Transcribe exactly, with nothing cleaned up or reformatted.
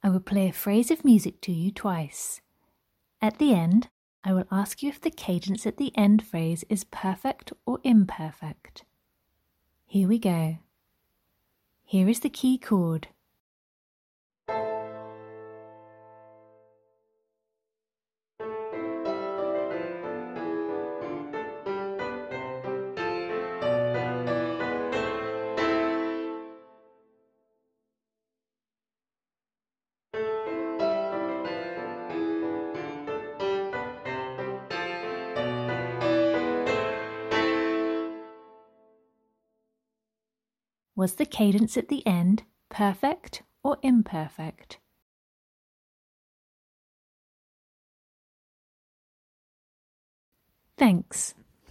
I will play a phrase of music to you twice. At the end, I will ask you if the cadence at the end phrase is perfect or imperfect. Here we go. Here is the key chord. Was the cadence at the end perfect or imperfect? Thanks.